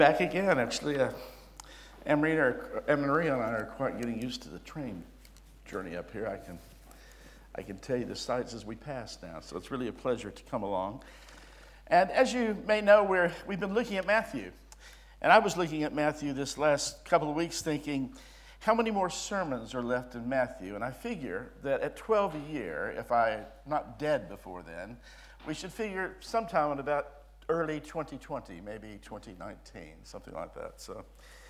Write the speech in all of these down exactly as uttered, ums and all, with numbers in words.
Back again, actually. Uh, Anne-Marie and I are quite getting used to the train journey up here. I can I can tell you the sights as we pass now, so it's really a pleasure to come along. And as you may know, we're, we've been looking at Matthew. And I was looking at Matthew this last couple of weeks thinking, how many more sermons are left in Matthew? And I figure that at twelve a year, if I'm not dead before then, we should figure sometime in about early twenty twenty, maybe twenty nineteen, something like that. So,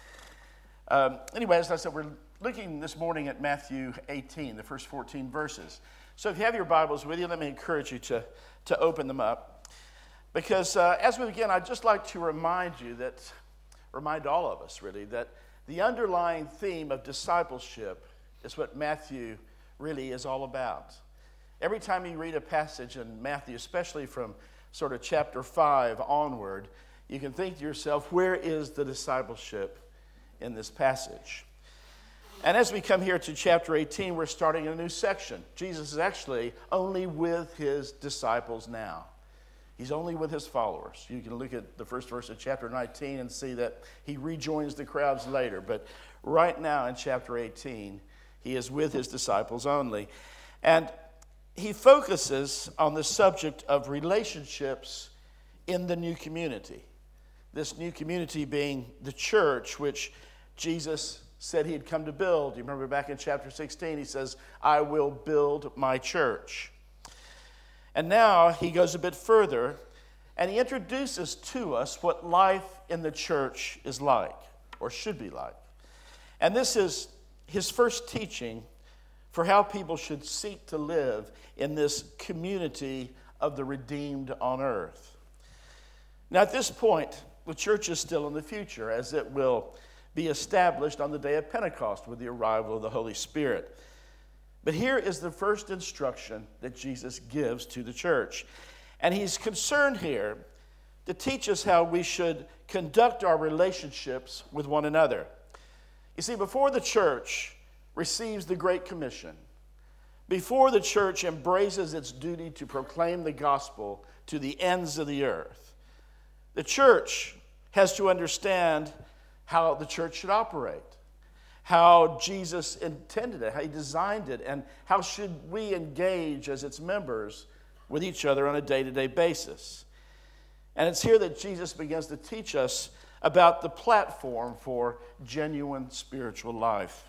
um, anyway, as I said, we're looking this morning at Matthew eighteen, the first fourteen verses. So if you have your Bibles with you, let me encourage you to, to open them up. Because uh, as we begin, I'd just like to remind you that, remind all of us really, that the underlying theme of discipleship is what Matthew really is all about. Every time you read a passage in Matthew, especially from sort of chapter five onward, you can think to yourself, where is the discipleship in this passage? And as we come here to chapter eighteen, we're starting a new section. Jesus is actually only with his disciples now. He's only with his followers. You can look at the first verse of chapter nineteen and see that he rejoins the crowds later. But right now in chapter eighteen, he is with his disciples only. And he focuses on the subject of relationships in the new community. This new community being the church, which Jesus said he had come to build. You remember back in chapter sixteen, he says, I will build my church. And now he goes a bit further, and he introduces to us what life in the church is like, or should be like. And this is his first teaching for how people should seek to live in this community of the redeemed on earth. Now, at this point, the church is still in the future, as it will be established on the day of Pentecost with the arrival of the Holy Spirit. But here is the first instruction that Jesus gives to the church. And he's concerned here to teach us how we should conduct our relationships with one another. You see, before the church receives the Great Commission, before the church embraces its duty to proclaim the gospel to the ends of the earth, the church has to understand how the church should operate, how Jesus intended it, how he designed it, and how should we engage as its members with each other on a day-to-day basis. And it's here that Jesus begins to teach us about the platform for genuine spiritual life.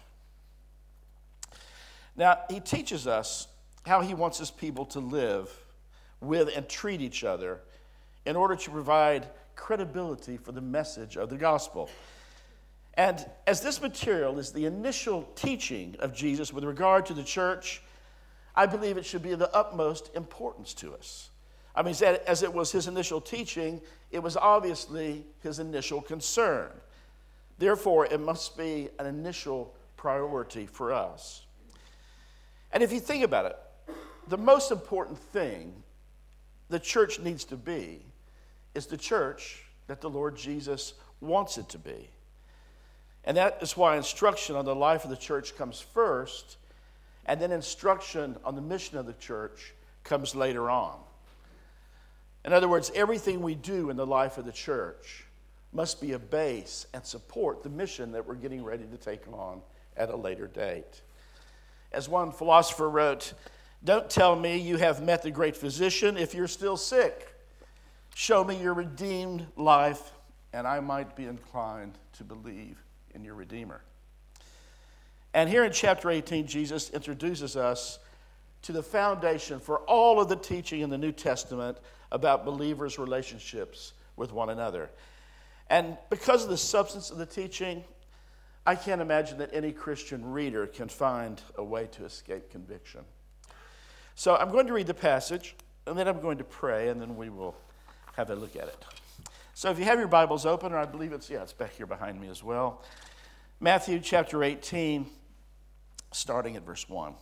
Now, he teaches us how he wants his people to live with and treat each other in order to provide credibility for the message of the gospel. And as this material is the initial teaching of Jesus with regard to the church, I believe it should be of the utmost importance to us. I mean, as it was his initial teaching, it was obviously his initial concern. Therefore, it must be an initial priority for us. And if you think about it, the most important thing the church needs to be is the church that the Lord Jesus wants it to be. And that is why instruction on the life of the church comes first, and then instruction on the mission of the church comes later on. In other words, everything we do in the life of the church must be a base and support the mission that we're getting ready to take on at a later date. As one philosopher wrote, don't tell me you have met the great physician if you're still sick. Show me your redeemed life, and I might be inclined to believe in your Redeemer. And here in chapter eighteen, Jesus introduces us to the foundation for all of the teaching in the New Testament about believers' relationships with one another. And because of the substance of the teaching, I can't imagine that any Christian reader can find a way to escape conviction. So I'm going to read the passage, and then I'm going to pray, and then we will have a look at it. So if you have your Bibles open, or I believe it's, yeah, it's back here behind me as well. Matthew chapter eighteen, starting at verse one.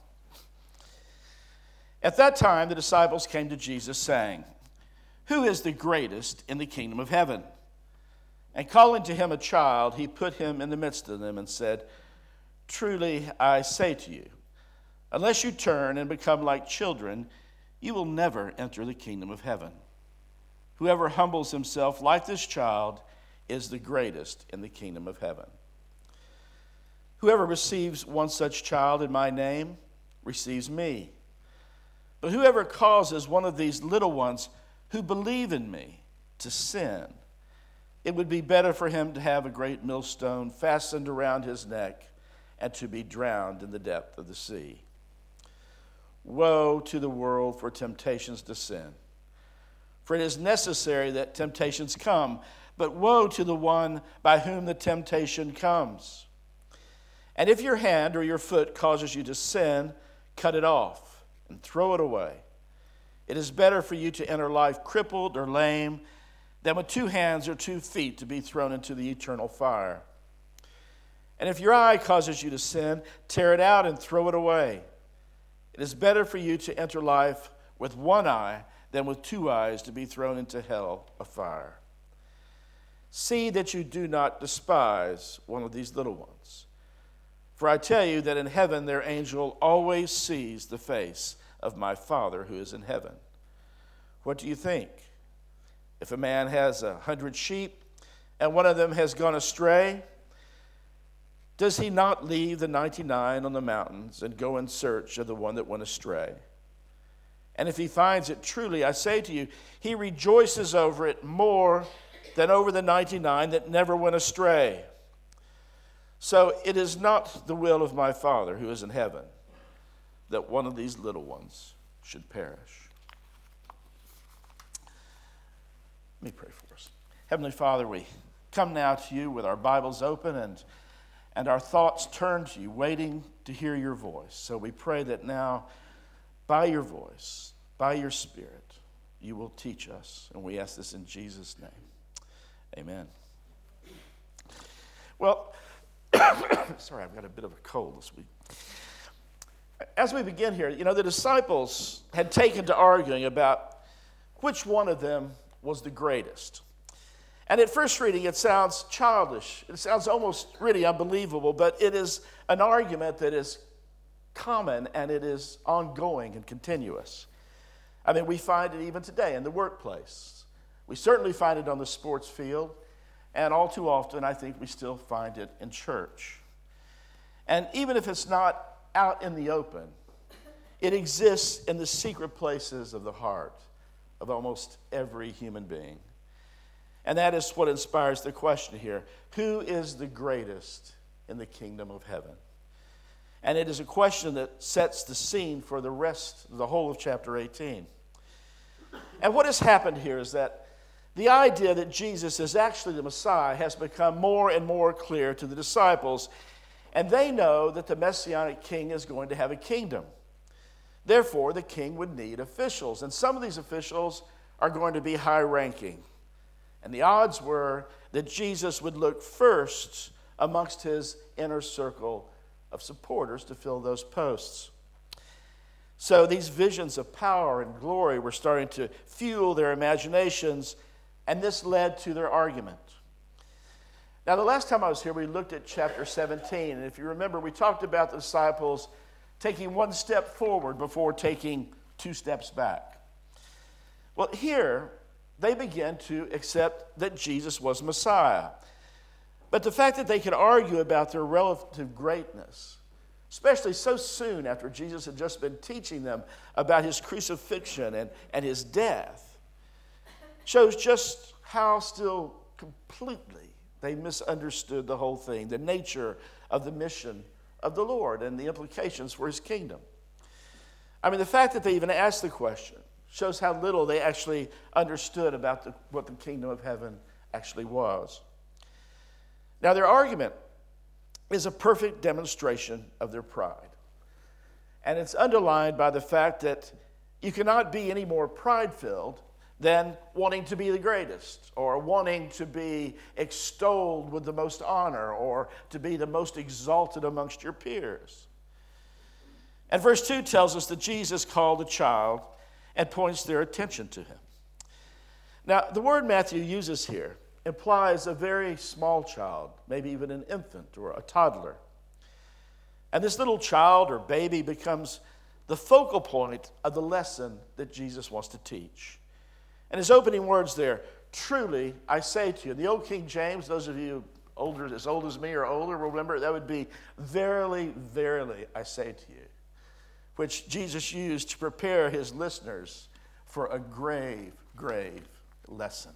At that time, the disciples came to Jesus, saying, who is the greatest in the kingdom of heaven? And calling to him a child, he put him in the midst of them and said, truly I say to you, unless you turn and become like children, you will never enter the kingdom of heaven. Whoever humbles himself like this child is the greatest in the kingdom of heaven. Whoever receives one such child in my name receives me. But whoever causes one of these little ones who believe in me to sin, it would be better for him to have a great millstone fastened around his neck and to be drowned in the depth of the sea. Woe to the world for temptations to sin. For it is necessary that temptations come, but woe to the one by whom the temptation comes. And if your hand or your foot causes you to sin, cut it off and throw it away. It is better for you to enter life crippled or lame than with two hands or two feet to be thrown into the eternal fire. And if your eye causes you to sin, tear it out and throw it away. It is better for you to enter life with one eye than with two eyes to be thrown into hell of fire. See that you do not despise one of these little ones. For I tell you that in heaven their angel always sees the face of my Father who is in heaven. What do you think? If a man has a hundred sheep and one of them has gone astray, does he not leave the ninety-nine on the mountains and go in search of the one that went astray? And if he finds it, truly, I say to you, he rejoices over it more than over the ninety-nine that never went astray. So it is not the will of my Father who is in heaven that one of these little ones should perish. Let me pray for us. Heavenly Father, we come now to you with our Bibles open and, and our thoughts turned to you, waiting to hear your voice. So we pray that now, by your voice, by your Spirit, you will teach us. And we ask this in Jesus' name. Amen. Well, sorry, I've got a bit of a cold this week. As we begin here, you know, the disciples had taken to arguing about which one of them was the greatest. And at first reading, it sounds childish. It sounds almost really unbelievable, but it is an argument that is common and it is ongoing and continuous. I mean, we find it even today in the workplace. We certainly find it on the sports field, and all too often, I think we still find it in church. And even if it's not out in the open, it exists in the secret places of the heart of almost every human being. And that is what inspires the question here. Who is the greatest in the kingdom of heaven? And it is a question that sets the scene for the rest, the whole of chapter eighteen. And what has happened here is that the idea that Jesus is actually the Messiah has become more and more clear to the disciples. And they know that the Messianic king is going to have a kingdom. Therefore, the king would need officials. And some of these officials are going to be high-ranking. And the odds were that Jesus would look first amongst his inner circle of supporters to fill those posts. So these visions of power and glory were starting to fuel their imaginations, and this led to their argument. Now, the last time I was here, we looked at chapter seventeen, and if you remember, we talked about the disciples taking one step forward before taking two steps back. Well, here, they began to accept that Jesus was Messiah. But the fact that they could argue about their relative greatness, especially so soon after Jesus had just been teaching them about his crucifixion and, and his death, shows just how still completely they misunderstood the whole thing, the nature of the mission of the Lord and the implications for his kingdom. I mean, the fact that they even asked the question shows how little they actually understood about the, what the kingdom of heaven actually was. Now, their argument is a perfect demonstration of their pride. And it's underlined by the fact that you cannot be any more pride-filled than wanting to be the greatest, or wanting to be extolled with the most honor, or to be the most exalted amongst your peers. And verse two tells us that Jesus called a child and points their attention to him. Now, the word Matthew uses here implies a very small child, maybe even an infant or a toddler. And this little child or baby becomes the focal point of the lesson that Jesus wants to teach. And his opening words there, truly, I say to you. The old King James, those of you older, as old as me or older, will remember that would be, verily, verily, I say to you, which Jesus used to prepare his listeners for a grave, grave lesson.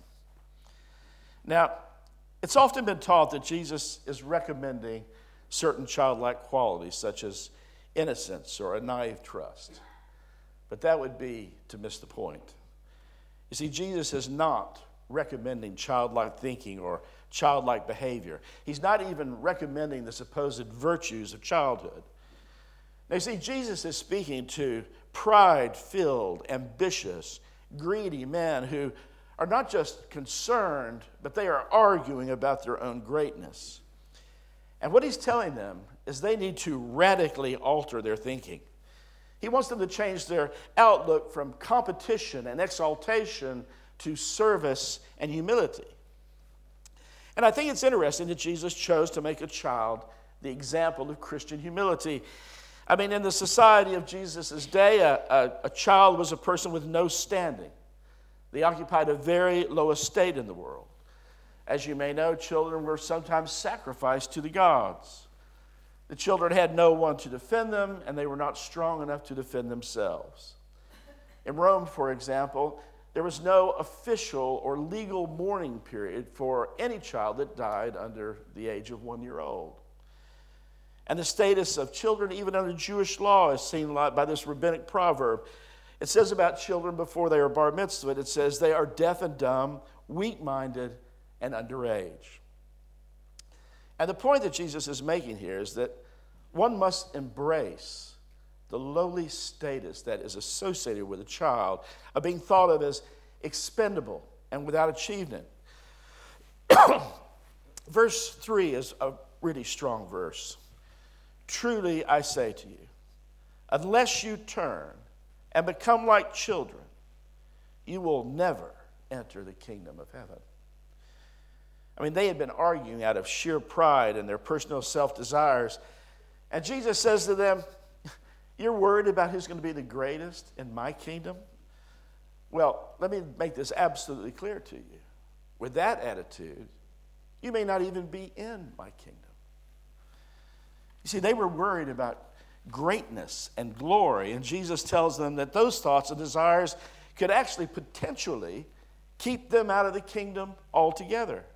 Now, it's often been taught that Jesus is recommending certain childlike qualities, such as innocence or a naive trust. But that would be to miss the point. You see, Jesus is not recommending childlike thinking or childlike behavior. He's not even recommending the supposed virtues of childhood. Now, you see, Jesus is speaking to pride-filled, ambitious, greedy men who are not just concerned, but they are arguing about their own greatness. And what he's telling them is they need to radically alter their thinking. He wants them to change their outlook from competition and exaltation to service and humility. And I think it's interesting that Jesus chose to make a child the example of Christian humility. I mean, in the society of Jesus' day, a, a, a child was a person with no standing. They occupied a very low estate in the world. As you may know, children were sometimes sacrificed to the gods. The children had no one to defend them, and they were not strong enough to defend themselves. In Rome, for example, there was no official or legal mourning period for any child that died under the age of one year old. And the status of children, even under Jewish law, is seen by this rabbinic proverb. It says about children before they are bar mitzvah, it says they are deaf and dumb, weak-minded, and underage. And the point that Jesus is making here is that one must embrace the lowly status that is associated with a child, of being thought of as expendable and without achievement. Verse three is a really strong verse. Truly I say to you, unless you turn and become like children, you will never enter the kingdom of heaven. I mean, they had been arguing out of sheer pride and their personal self-desires. And Jesus says to them, you're worried about who's going to be the greatest in my kingdom? Well, let me make this absolutely clear to you. With that attitude, you may not even be in my kingdom. You see, they were worried about greatness and glory, and Jesus tells them that those thoughts and desires could actually potentially keep them out of the kingdom altogether.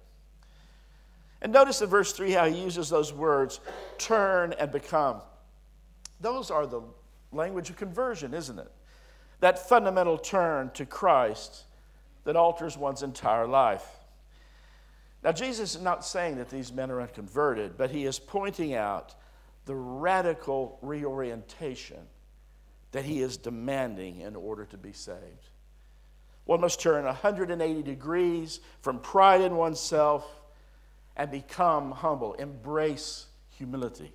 And notice in verse three how he uses those words, turn and become. Those are the language of conversion, isn't it? That fundamental turn to Christ that alters one's entire life. Now, Jesus is not saying that these men are unconverted, but he is pointing out the radical reorientation that he is demanding in order to be saved. One must turn one hundred eighty degrees from pride in oneself and become humble, embrace humility.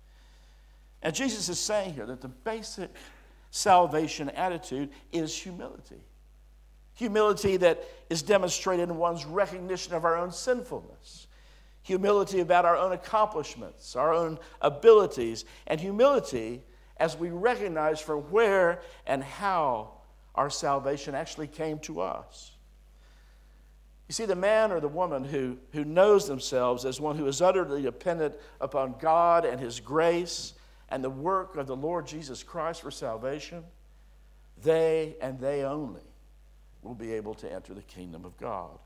And Jesus is saying here that the basic salvation attitude is humility. Humility that is demonstrated in one's recognition of our own sinfulness. Humility about our own accomplishments, our own abilities, and humility as we recognize from where and how our salvation actually came to us. You see, the man or the woman who, who knows themselves as one who is utterly dependent upon God and his grace and the work of the Lord Jesus Christ for salvation, they and they only will be able to enter the kingdom of God.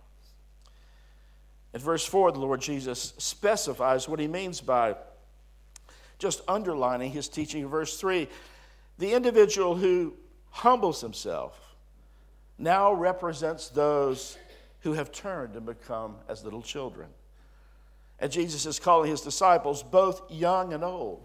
In verse four, the Lord Jesus specifies what he means by just underlining his teaching in verse three. The individual who humbles himself now represents those who have turned and become as little children. And Jesus is calling his disciples, both young and old,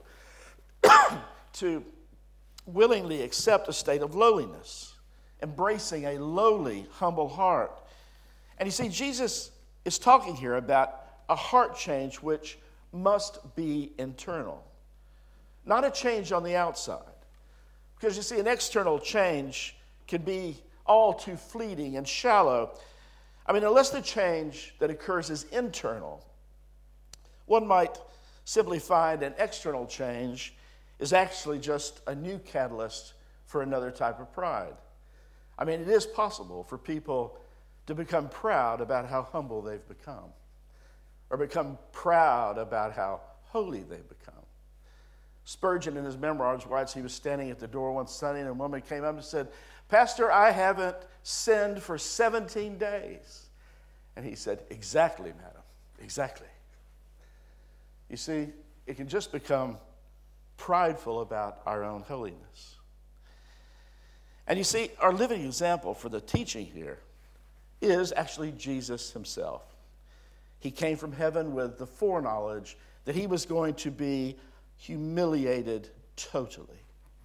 to willingly accept a state of lowliness, embracing a lowly, humble heart. And you see, Jesus is talking here about a heart change which must be internal, not a change on the outside. Because you see, an external change can be all too fleeting and shallow. I mean, unless the change that occurs is internal, one might simply find an external change is actually just a new catalyst for another type of pride. I mean, it is possible for people to become proud about how humble they've become, or become proud about how holy they've become. Spurgeon, in his memoirs, writes he was standing at the door one Sunday, and a woman came up and said, "Pastor, I haven't sinned for seventeen days. And he said, "Exactly, madam, exactly." You see, it can just become prideful about our own holiness. And you see, our living example for the teaching here is actually Jesus himself. He came from heaven with the foreknowledge that he was going to be humiliated totally.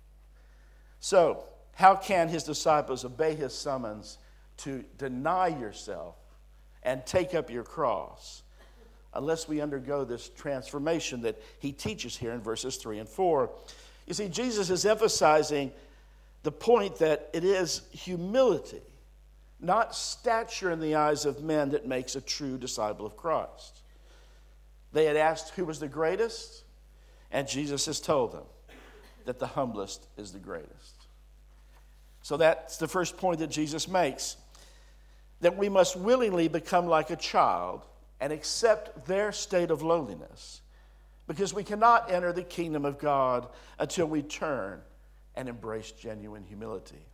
So, how can his disciples obey his summons to deny yourself and take up your cross unless we undergo this transformation that he teaches here in verses three and four? You see, Jesus is emphasizing the point that it is humility, not stature in the eyes of men, that makes a true disciple of Christ. They had asked who was the greatest, and Jesus has told them that the humblest is the greatest. So that's the first point that Jesus makes, that we must willingly become like a child and accept their state of lowliness, because we cannot enter the kingdom of God until we turn and embrace genuine humility.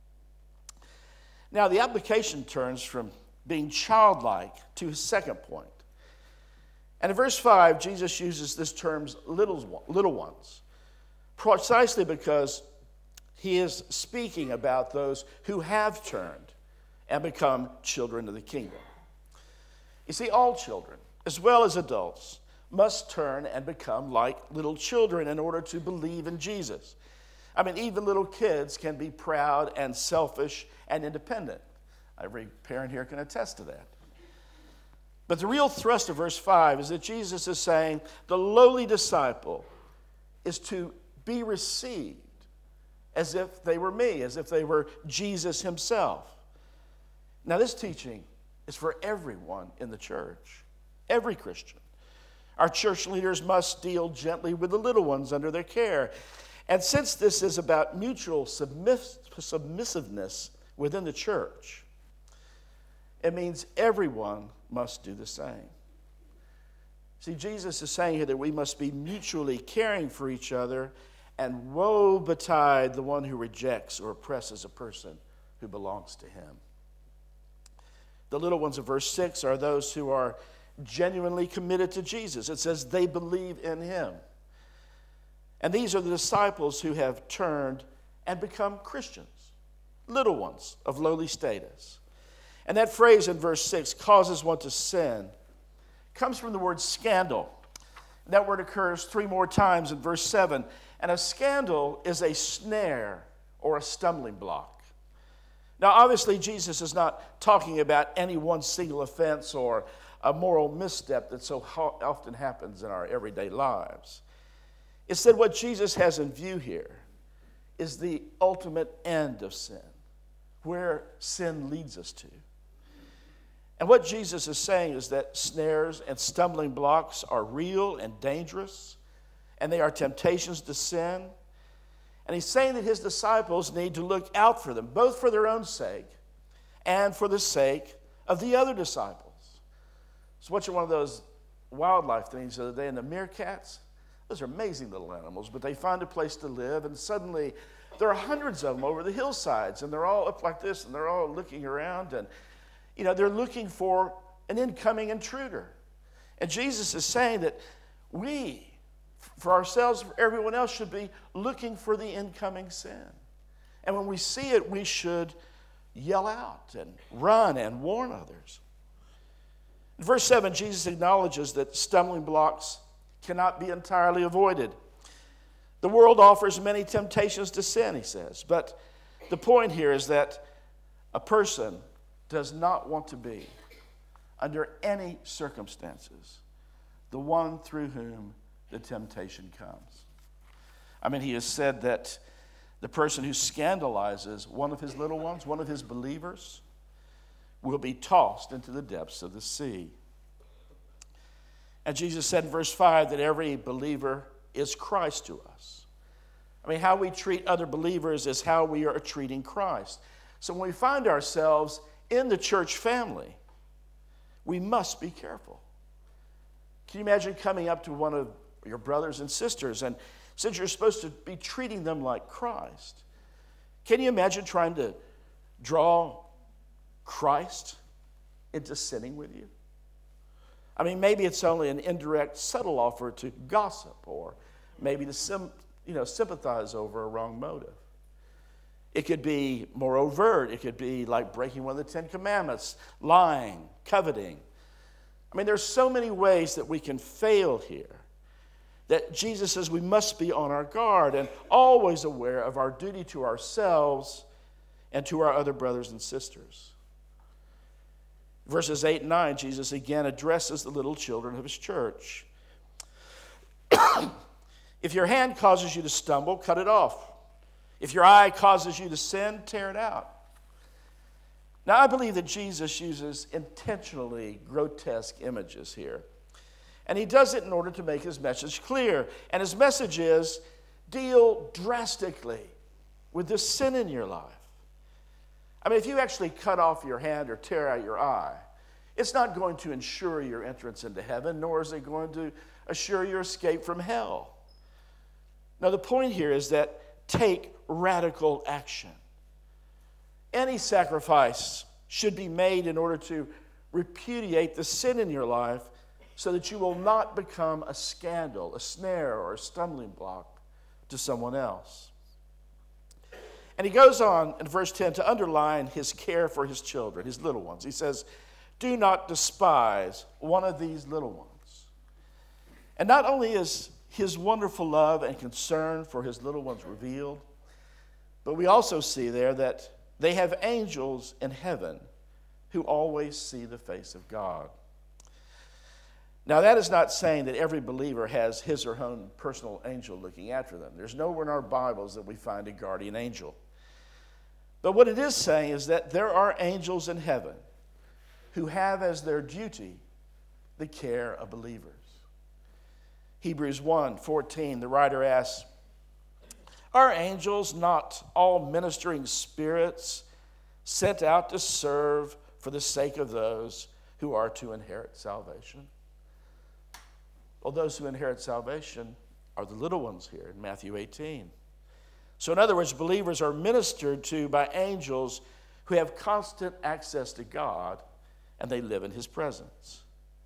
Now, the application turns from being childlike to his second point. And in verse five, Jesus uses this term, little, little ones, precisely because he is speaking about those who have turned and become children of the kingdom. You see, all children, as well as adults, must turn and become like little children in order to believe in Jesus. I mean, even little kids can be proud and selfish and independent. Every parent here can attest to that. But the real thrust of verse five is that Jesus is saying the lowly disciple is to be received as if they were me, as if they were Jesus himself. Now, this teaching is for everyone in the church, every Christian. Our church leaders must deal gently with the little ones under their care. And since this is about mutual submiss- submissiveness within the church, it means everyone must do the same. See, Jesus is saying here that we must be mutually caring for each other, and woe betide the one who rejects or oppresses a person who belongs to him. The little ones of verse six are those who are genuinely committed to Jesus. It says they believe in him. And these are the disciples who have turned and become Christians, little ones of lowly status. And that phrase in verse six, causes one to sin, comes from the word scandal. That word occurs three more times in verse seven. And a scandal is a snare or a stumbling block. Now, obviously, Jesus is not talking about any one single offense or a moral misstep that so often happens in our everyday lives. Instead, what Jesus has in view here is the ultimate end of sin, where sin leads us to. And what Jesus is saying is that snares and stumbling blocks are real and dangerous, and they are temptations to sin. And he's saying that his disciples need to look out for them, both for their own sake and for the sake of the other disciples. So watching one of those wildlife things the other day, and the meerkats, those are amazing little animals, but they find a place to live, and suddenly there are hundreds of them over the hillsides, and they're all up like this, and they're all looking around, and you know, they're looking for an incoming intruder. And Jesus is saying that we, for ourselves, for everyone else, should be looking for the incoming sin. And when we see it, we should yell out and run and warn others. In verse seven, Jesus acknowledges that stumbling blocks cannot be entirely avoided. The world offers many temptations to sin, he says. But the point here is that a person does not want to be, under any circumstances, the one through whom the temptation comes. I mean, he has said that the person who scandalizes one of his little ones, one of his believers, will be tossed into the depths of the sea. And Jesus said in verse five that every believer is Christ to us. I mean, how we treat other believers is how we are treating Christ. So when we find ourselves in the church family, we must be careful. Can you imagine coming up to one of your brothers and sisters, and since you're supposed to be treating them like Christ, can you imagine trying to draw Christ into sinning with you? I mean, maybe it's only an indirect, subtle offer to gossip, or maybe to sim, you know, sympathize over a wrong motive. It could be more overt. It could be like breaking one of the Ten Commandments, lying, coveting. I mean, there's so many ways that we can fail here, that Jesus says we must be on our guard and always aware of our duty to ourselves and to our other brothers and sisters. Verses eight and nine, Jesus again addresses the little children of his church. If your hand causes you to stumble, cut it off. If your eye causes you to sin, tear it out. Now, I believe that Jesus uses intentionally grotesque images here. And he does it in order to make his message clear. And his message is, deal drastically with this sin in your life. I mean, if you actually cut off your hand or tear out your eye, it's not going to ensure your entrance into heaven, nor is it going to assure your escape from hell. Now, the point here is that take radical action. Any sacrifice should be made in order to repudiate the sin in your life so that you will not become a scandal, a snare, or a stumbling block to someone else. And he goes on in verse ten to underline his care for his children, his little ones. He says, do not despise one of these little ones. And not only is his wonderful love and concern for his little ones revealed, but we also see there that they have angels in heaven who always see the face of God. Now, that is not saying that every believer has his or her own personal angel looking after them. There's nowhere in our Bibles that we find a guardian angel. But what it is saying is that there are angels in heaven who have as their duty the care of believers. Hebrews one fourteen, the writer asks, are angels not all ministering spirits sent out to serve for the sake of those who are to inherit salvation? Well, those who inherit salvation are the little ones here in Matthew eighteen. So in other words, believers are ministered to by angels who have constant access to God, and they live in his presence.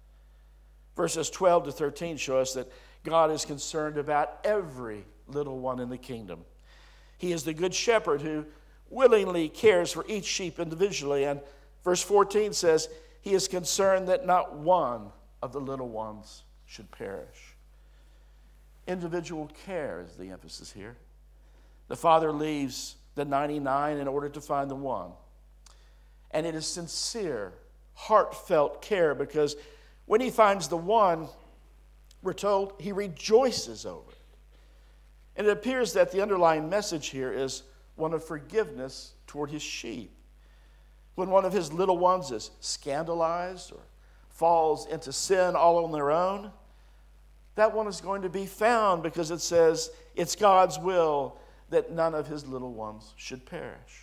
Verses twelve to thirteen show us that God is concerned about every little one in the kingdom. He is the good shepherd who willingly cares for each sheep individually. And verse fourteen says, he is concerned that not one of the little ones should perish. Individual care is the emphasis here. The Father leaves the ninety-nine in order to find the one. And it is sincere, heartfelt care, because when he finds the one, we're told he rejoices over it. And it appears that the underlying message here is one of forgiveness toward his sheep. When one of his little ones is scandalized or falls into sin all on their own, that one is going to be found, because it says it's God's will that none of his little ones should perish.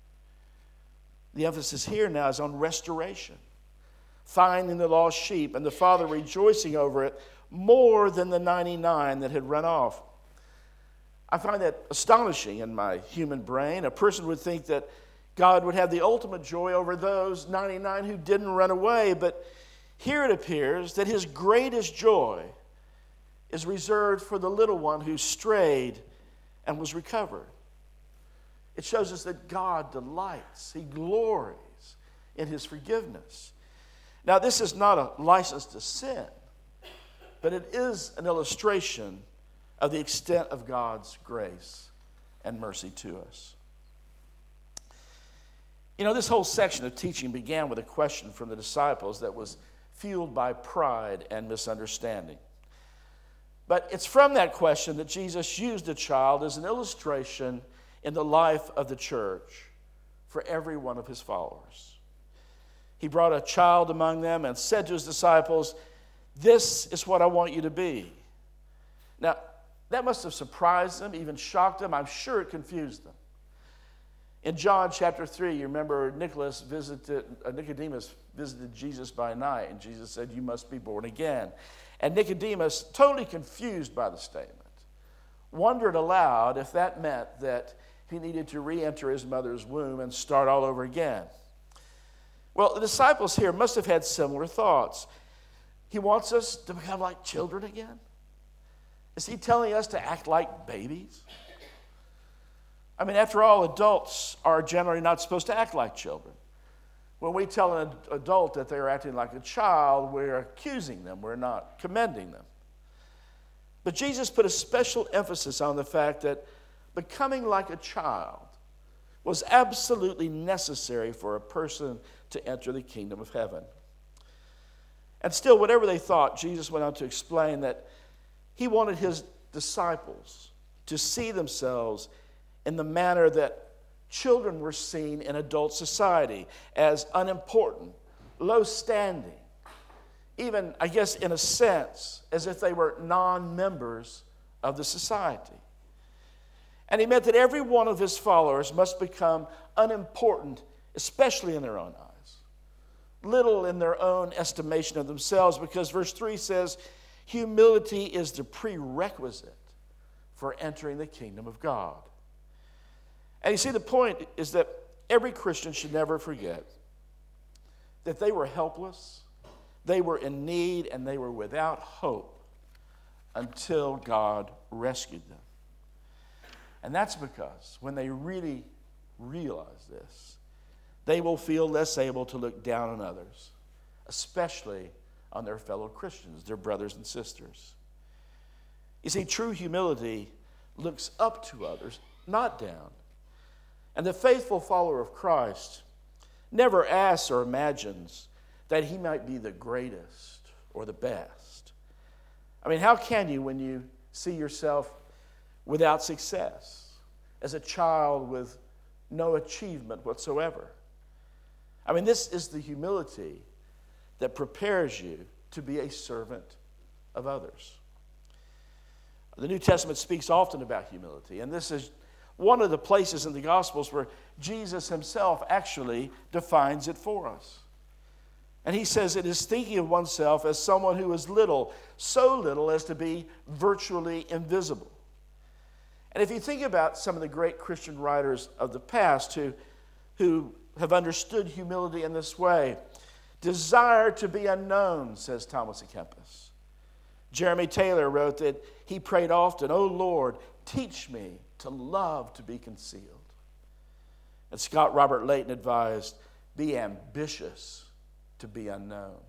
The emphasis here now is on restoration, finding the lost sheep, and the Father rejoicing over it more than the ninety-nine that had run off. I find that astonishing in my human brain. A person would think that God would have the ultimate joy over those ninety-nine who didn't run away, but here it appears that his greatest joy is reserved for the little one who strayed and was recovered. It shows us that God delights, he glories in his forgiveness. Now, this is not a license to sin, but it is an illustration of the extent of God's grace and mercy to us. You know, this whole section of teaching began with a question from the disciples that was fueled by pride and misunderstanding. But it's from that question that Jesus used a child as an illustration in the life of the church for every one of his followers. He brought a child among them and said to his disciples, "This is what I want you to be." Now, that must have surprised them, even shocked them. I'm sure it confused them. In John chapter three, you remember Nicholas visited, uh, Nicodemus visited Jesus by night, and Jesus said, you must be born again. And Nicodemus, totally confused by the statement, wondered aloud if that meant that he needed to re-enter his mother's womb and start all over again. Well, the disciples here must have had similar thoughts. He wants us to become like children again? Is he telling us to act like babies? I mean, after all, adults are generally not supposed to act like children. When we tell an adult that they're acting like a child, we're accusing them, we're not commending them. But Jesus put a special emphasis on the fact that becoming like a child was absolutely necessary for a person to enter the kingdom of heaven. And still, whatever they thought, Jesus went on to explain that he wanted his disciples to see themselves in the manner that children were seen in adult society, as unimportant, low standing, even, I guess, in a sense, as if they were non-members of the society. And he meant that every one of his followers must become unimportant, especially in their own eyes, little in their own estimation of themselves, because verse three says, humility is the prerequisite for entering the kingdom of God. And you see, the point is that every Christian should never forget that they were helpless, they were in need, and they were without hope until God rescued them. And that's because when they really realize this, they will feel less able to look down on others, especially on their fellow Christians, their brothers and sisters. You see, true humility looks up to others, not down. And the faithful follower of Christ never asks or imagines that he might be the greatest or the best. I mean, how can you when you see yourself without success, as a child with no achievement whatsoever? I mean, this is the humility that prepares you to be a servant of others. The New Testament speaks often about humility, and this is one of the places in the Gospels where Jesus himself actually defines it for us. And he says it is thinking of oneself as someone who is little, so little as to be virtually invisible. And if you think about some of the great Christian writers of the past who, who have understood humility in this way, desire to be unknown, says Thomas à Kempis. Jeremy Taylor wrote that he prayed often, "O Lord, teach me to love to be concealed." And Scott Robert Layton advised, "Be ambitious to be unknown."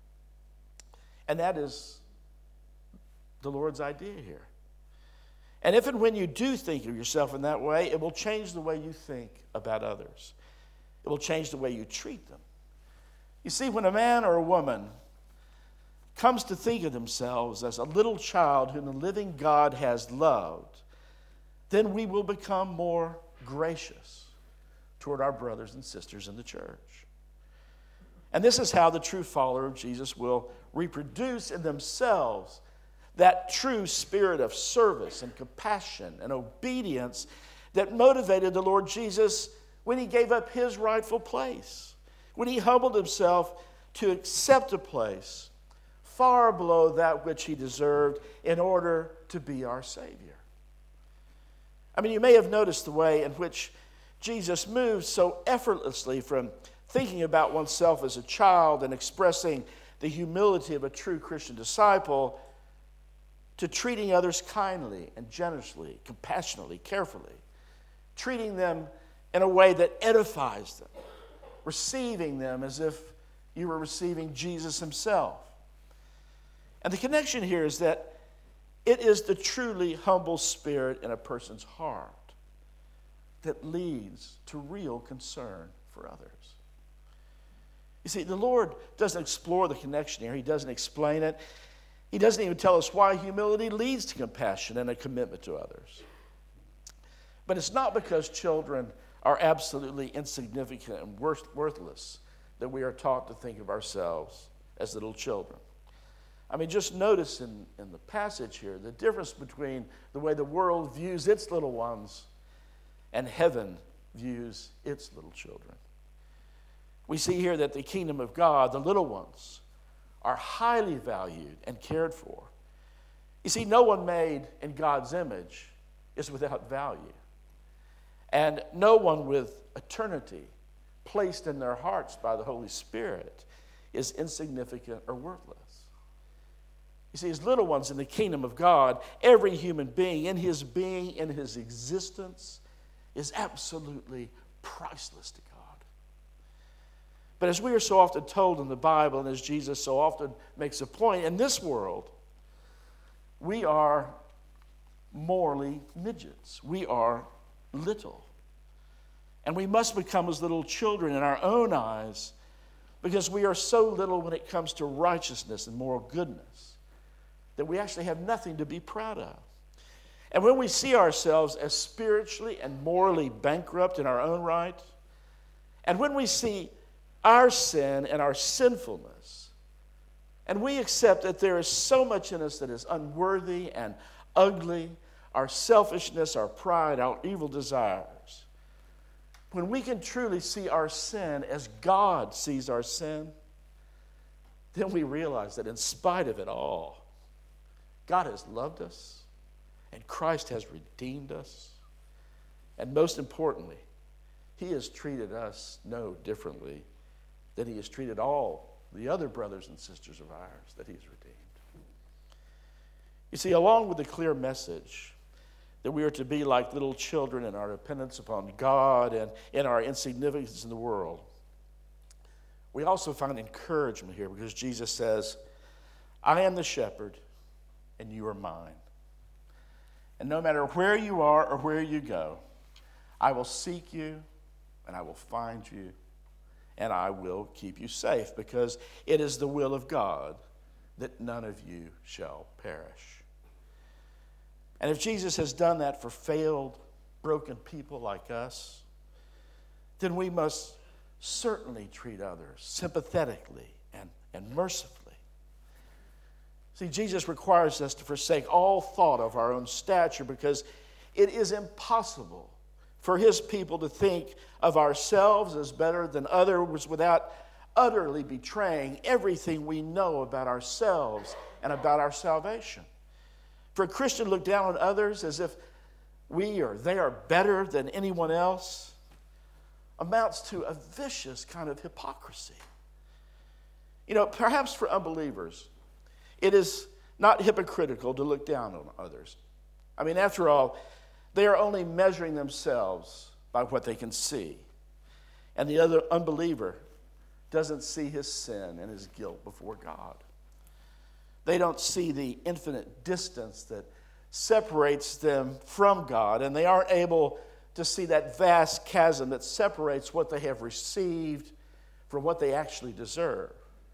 And that is the Lord's idea here. And if and when you do think of yourself in that way, it will change the way you think about others. It will change the way you treat them. You see, when a man or a woman comes to think of themselves as a little child whom the living God has loved, then we will become more gracious toward our brothers and sisters in the church. And this is how the true follower of Jesus will reproduce in themselves that true spirit of service and compassion and obedience that motivated the Lord Jesus when he gave up his rightful place, when he humbled himself to accept a place far below that which he deserved in order to be our Savior. I mean, you may have noticed the way in which Jesus moved so effortlessly from thinking about oneself as a child and expressing the humility of a true Christian disciple to treating others kindly and generously, compassionately, carefully, treating them in a way that edifies them, receiving them as if you were receiving Jesus himself. And the connection here is that it is the truly humble spirit in a person's heart that leads to real concern for others. You see, the Lord doesn't explore the connection here. He doesn't explain it. He doesn't even tell us why humility leads to compassion and a commitment to others. But it's not because children are absolutely insignificant and worthless that we are taught to think of ourselves as little children. I mean, just notice in, in the passage here the difference between the way the world views its little ones and heaven views its little children. We see here that the kingdom of God, the little ones, are highly valued and cared for. You see, no one made in God's image is without value. And no one with eternity placed in their hearts by the Holy Spirit is insignificant or worthless. You see, as little ones in the kingdom of God, every human being in his being, in his existence, is absolutely priceless to God. But as we are so often told in the Bible, and as Jesus so often makes a point, in this world, we are morally midgets. We are little. And we must become as little children in our own eyes because we are so little when it comes to righteousness and moral goodness that we actually have nothing to be proud of. And when we see ourselves as spiritually and morally bankrupt in our own right, and when we see our sin and our sinfulness, and we accept that there is so much in us that is unworthy and ugly, our selfishness, our pride, our evil desires, when we can truly see our sin as God sees our sin, then we realize that in spite of it all, God has loved us, and Christ has redeemed us, and most importantly, He has treated us no differently than He has treated all the other brothers and sisters of ours that He has redeemed. You see, along with the clear message that we are to be like little children in our dependence upon God and in our insignificance in the world, we also find encouragement here because Jesus says, I am the shepherd and you are mine. And no matter where you are or where you go, I will seek you and I will find you and I will keep you safe because it is the will of God that none of you shall perish. And if Jesus has done that for failed, broken people like us, then we must certainly treat others sympathetically and, and mercifully. See, Jesus requires us to forsake all thought of our own stature because it is impossible for His people to think of ourselves as better than others without utterly betraying everything we know about ourselves and about our salvation. For a Christian to look down on others as if we or they are better than anyone else amounts to a vicious kind of hypocrisy. You know, perhaps for unbelievers, it is not hypocritical to look down on others. I mean, after all, they are only measuring themselves by what they can see. And the other unbeliever doesn't see his sin and his guilt before God. They don't see the infinite distance that separates them from God, and they aren't able to see that vast chasm that separates what they have received from what they actually deserve.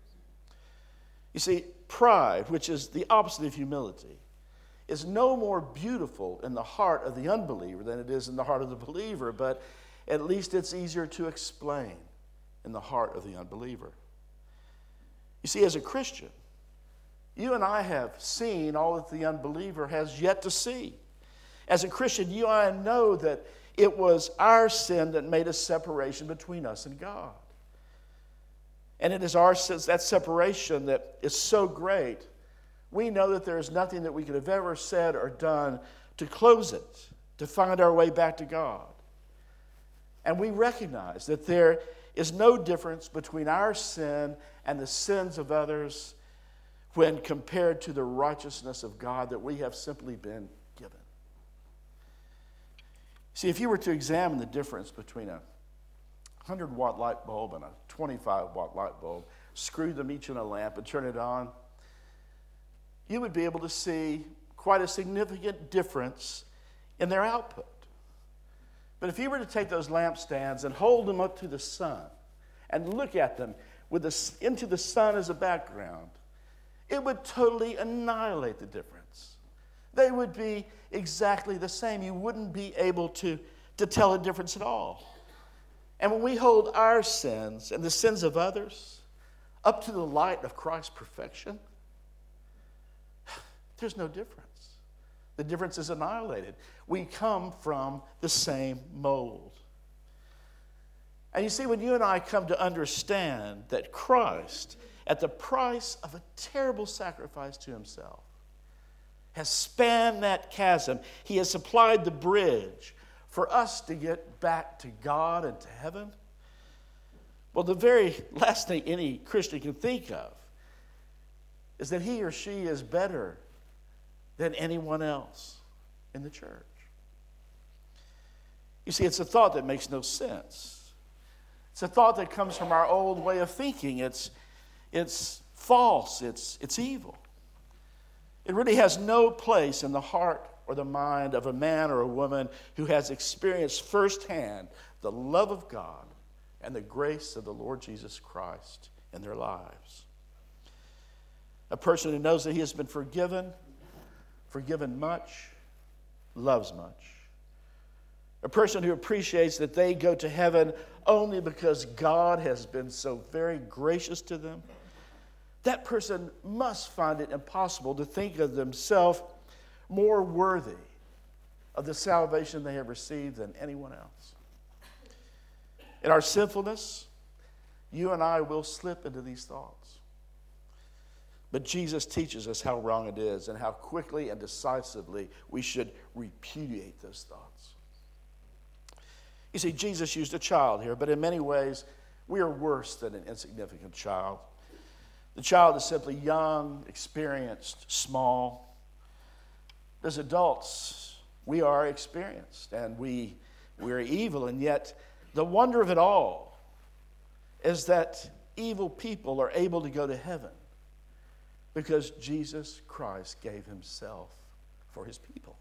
You see, pride, which is the opposite of humility, is no more beautiful in the heart of the unbeliever than it is in the heart of the believer, but at least it's easier to explain in the heart of the unbeliever. You see, as a Christian, you and I have seen all that the unbeliever has yet to see. As a Christian, you and I know that it was our sin that made a separation between us and God. And it is our sins, that separation that is so great, we know that there is nothing that we could have ever said or done to close it, to find our way back to God. And we recognize that there is no difference between our sin and the sins of others when compared to the righteousness of God that we have simply been given. See, if you were to examine the difference between a one hundred watt light bulb and a twenty-five watt light bulb, screw them each in a lamp and turn it on, you would be able to see quite a significant difference in their output. But if you were to take those lampstands and hold them up to the sun and look at them with the, into the sun as a background, it would totally annihilate the difference. They would be exactly the same. You wouldn't be able to, to tell a difference at all. And when we hold our sins and the sins of others up to the light of Christ's perfection, there's no difference. The difference is annihilated. We come from the same mold. And you see, when you and I come to understand that Christ, at the price of a terrible sacrifice to himself, has spanned that chasm, he has supplied the bridge for us to get back to God and to heaven. Well, the very last thing any Christian can think of is that he or she is better than anyone else in the church. You see, it's a thought that makes no sense. It's a thought that comes from our old way of thinking. It's, it's false. It's, it's evil. It really has no place in the heart or the mind of a man or a woman who has experienced firsthand the love of God and the grace of the Lord Jesus Christ in their lives. A person who knows that he has been forgiven, forgiven much, loves much. A person who appreciates that they go to heaven only because God has been so very gracious to them. That person must find it impossible to think of themselves more worthy of the salvation they have received than anyone else. In our sinfulness, you and I will slip into these thoughts. But Jesus teaches us how wrong it is and how quickly and decisively we should repudiate those thoughts. You see, Jesus used a child here, but in many ways, we are worse than an insignificant child. The child is simply young, experienced, small. As adults, we are experienced and we, we are evil, and yet the wonder of it all is that evil people are able to go to heaven because Jesus Christ gave himself for his people.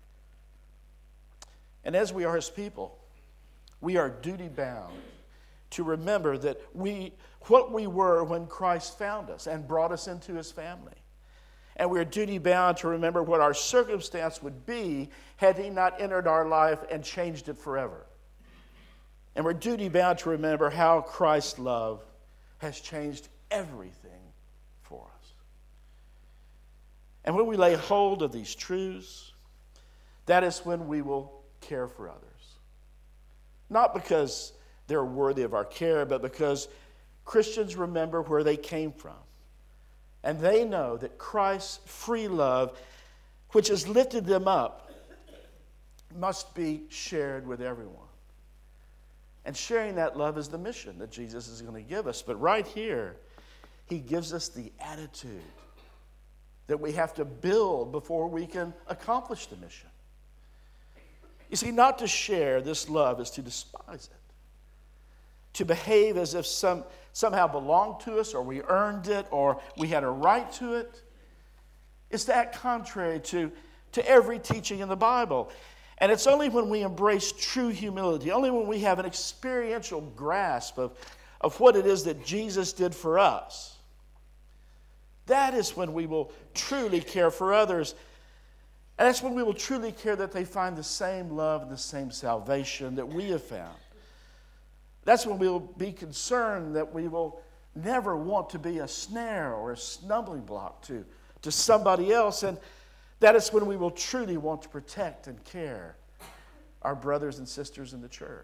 And as we are his people, we are duty-bound to remember that we, what we were when Christ found us and brought us into his family. And we are duty-bound to remember what our circumstance would be had he not entered our life and changed it forever. And we're duty-bound to remember how Christ's love has changed everything for us. And when we lay hold of these truths, that is when we will care for others. Not because they're worthy of our care, but because Christians remember where they came from. And they know that Christ's free love, which has lifted them up, must be shared with everyone. And sharing that love is the mission that Jesus is going to give us. But right here, he gives us the attitude that we have to build before we can accomplish the mission. You see, not to share this love is to despise it. To behave as if some somehow belonged to us, or we earned it, or we had a right to it. It's to act contrary to, to every teaching in the Bible. And it's only when we embrace true humility, only when we have an experiential grasp of, of what it is that Jesus did for us, that is when we will truly care for others. And that's when we will truly care that they find the same love and the same salvation that we have found. That's when we will be concerned that we will never want to be a snare or a stumbling block to, to somebody else. And that is when we will truly want to protect and care our brothers and sisters in the church.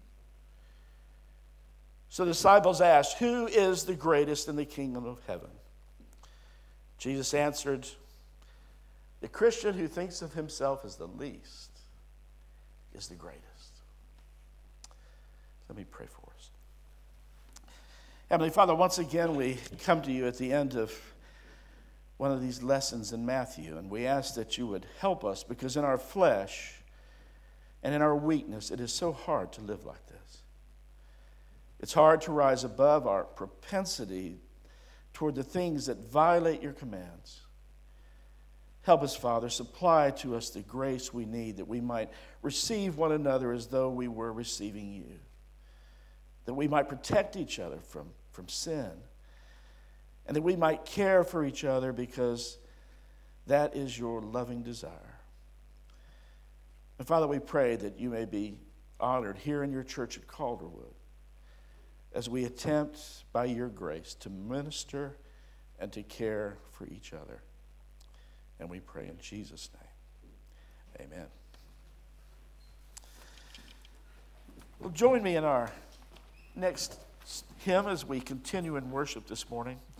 So the disciples asked, "Who is the greatest in the kingdom of heaven?" Jesus answered, "The Christian who thinks of himself as the least is the greatest." Let me pray for us. Heavenly Father, once again we come to you at the end of one of these lessons in Matthew, and we ask that you would help us, because in our flesh and in our weakness, it is so hard to live like this. It's hard to rise above our propensity toward the things that violate your commands. Help us, Father, supply to us the grace we need that we might receive one another as though we were receiving you, that we might protect each other from, from sin, and that we might care for each other because that is your loving desire. And Father, we pray that you may be honored here in your church at Calderwood as we attempt by your grace to minister and to care for each other. And we pray in Jesus' name. Amen. Well, join me in our next hymn as we continue in worship this morning